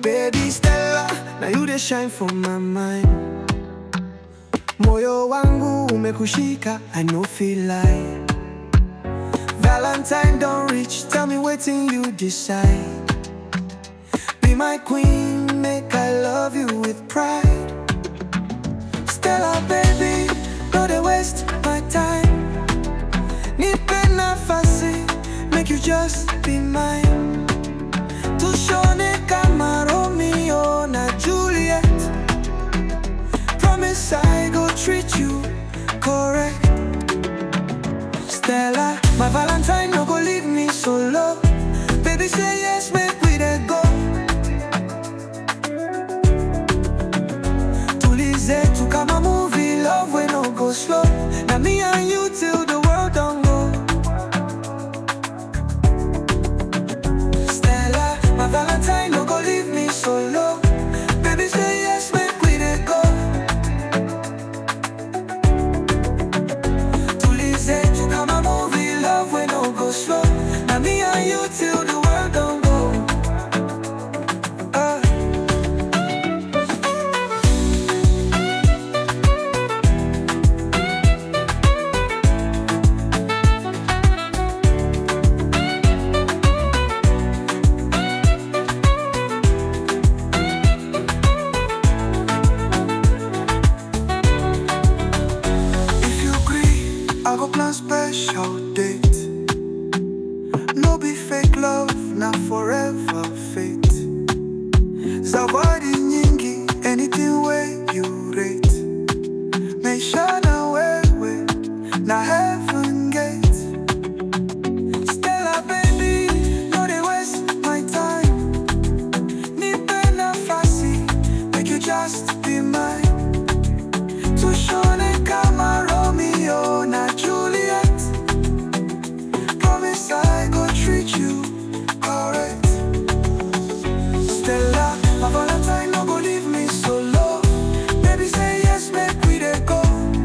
Baby Stella, now you dey shine for my mind. Moyo wangu umekushika, I no feel like Valentine don't reach, tell me wetin you decide. Be my queen, make I love you with pride. Stella baby, no dey waste my time. Nipe nafasi, make you just be mine. Tushone kama Romeo na Juliet. Promise I go treat you correct. Stella, my Valentine no go leave me solo. Baby say yes, make we dey go. Tulize tu kama movie, love we no go slow. Now me and you till the world don't go. Stella, my Valentine no go leave me solo. Baby say yes, make we dey go. Tulize tu kama movie, love we no go slow. Now me and you till the world don't go. I go plan special date. No be fake love, not forever fate. Zawadi nyingi, anything way you rate. Maisha na wewe, na heaven gate. Stella baby, no dey waste my time. Nipe nafasi, make you just be mine. Tushone kama Romeo na Juliet. Promise I go treat you correct. Stella, my Valentine no go leave me solo. Baby say yes, make we dey go.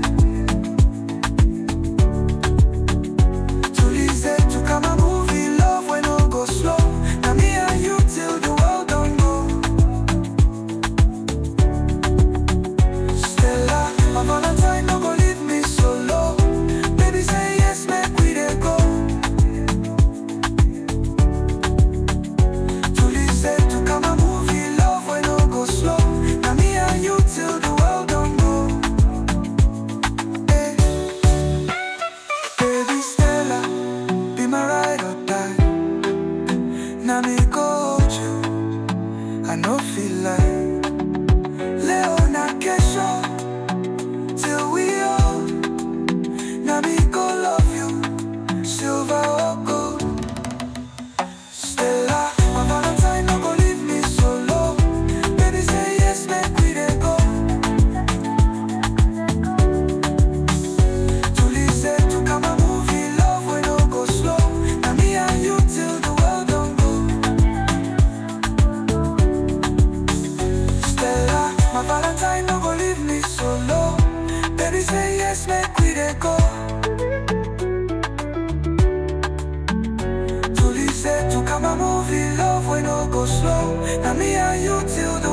Tulize tu kama movie, love we no go slow. Now me and you till the world don't go. Stella, my Valentine no go leave me solo. Baby say yes, make we dey go. Tulize tu kama movie, love we no go slow. Now me and you till the world don't go. Hey. Baby Stella, be my ride or die. Now me go hold you, I no feel like Leo na kesho till we old. Now me go love you, silver or gold. Stella, my Valentine no go leave me solo. Baby say yes, make we dey go. Tulize tu kama movie, love we no go slow. Now me and you till the world don't go. Stella, my Valentine no go leave me solo. Baby say yes, make we dey go. Tulize tu kama movie, love we no go slow. Now me and you till the